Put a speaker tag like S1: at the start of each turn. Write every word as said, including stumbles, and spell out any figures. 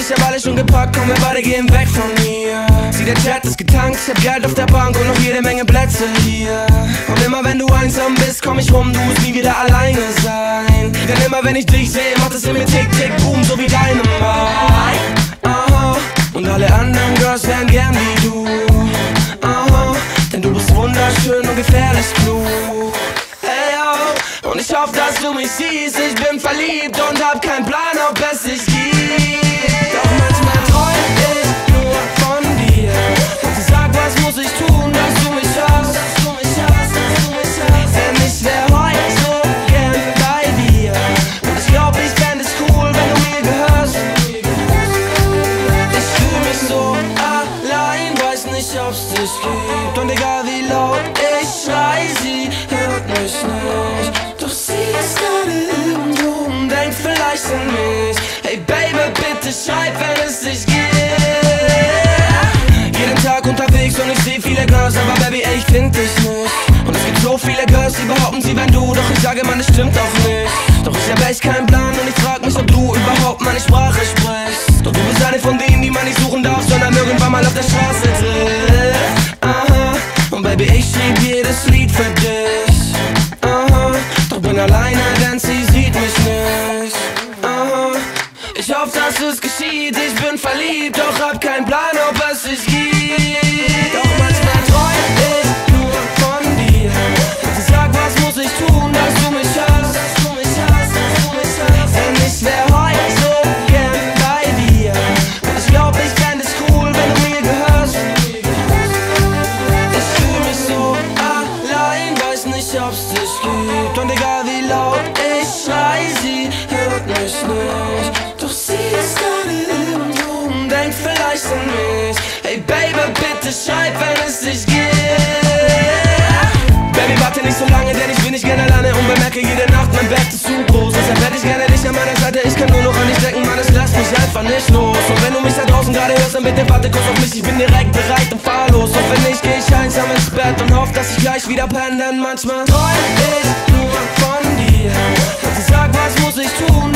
S1: ich hab alles schon gepackt, komm, wir beide gehen weg von mir. Sieh, der Chat ist getankt, ich hab Geld auf der Bank und noch jede Menge Plätze hier. Und immer wenn du einsam bist, komm ich rum, du musst nie wieder alleine sein. Denn immer wenn ich dich sehe, macht es in mir tick, tick, boom, so wie deine Mai. Aha, und alle anderen Girls wären gern wie du. Aha, denn du bist wunderschön und gefährlich klug. Hey, oh, und ich hoffe, dass du mich siehst, ich bin verliebt und hab keinen Plan, ob es sich gibt. Doch manchmal träum ich nur von dir. Und sag, was muss ich tun, dass du mich hast, dass du mich hast, dass du mich hast. Denn ich wär heute so gern bei dir. Und ich glaub, ich fänd es cool, wenn du mir gehörst. Ich fühl mich so allein, weiß nicht, ob's dich gibt. Und egal wie laut ich schrei, sie hört mich nicht. Doch sie ist gerade irgendwo und denkt vielleicht an mich. Hey Baby, bitte schreib, wenn es dich gibt. Jeden Tag unterwegs und ich seh viele Girls, aber Baby, ey, ich find dich nicht. Und es gibt so viele Girls, die behaupten, sie wären du. Doch ich sage, man, es stimmt auch nicht. Doch ich hab echt keinen Plan und ich frag mich, ob du überhaupt meine Sprache sprichst. Doch du bist eine von denen, die man nicht suchen darf, sondern irgendwann mal auf der Straße trifft. Aha, und Baby, ich schrieb jedes Lied für dich. Aha, doch bin alleine, denn sie sieht mich nicht. Aha, ich hoffe, dass es geschieht, ich bin verliebt, doch hab keinen Plan, ob es sich gibt. Doch manchmal träum ich nur von dir. Und sag, was muss ich tun, dass du mich hast, dass du mich hast, dass du mich hast. Denn ich wär heute so gern bei dir. Und ich glaub, ich fänd es cool, wenn du mir gehörst. Ich fühl mich so allein, weiß nicht, ob's dich gibt. Und egal wie laut ich schrei, sie hört mich nicht. Doch sie ist gerade irgendwo und denkt vielleicht an mich. Hey Baby, bitte schreib, wenn es dich gibt. Baby, warte nicht so lange, denn ich bin nicht gerne alleine und bemerke jede Nacht, mein Bett ist zu groß. Deshalb hätte ich gerne dich an meiner Seite, ich kann nur noch an dich denken, Mann, es lässt mich einfach nicht los. Und wenn du mich da draußen gerade hörst, dann bitte warte kurz auf mich, ich bin direkt bereit und fahr los. Doch wenn nicht, geh ich einsam ins Bett und hoff, dass ich gleich wieder penne, denn manchmal träum ich nur von dir. Und sag, was muss ich tun,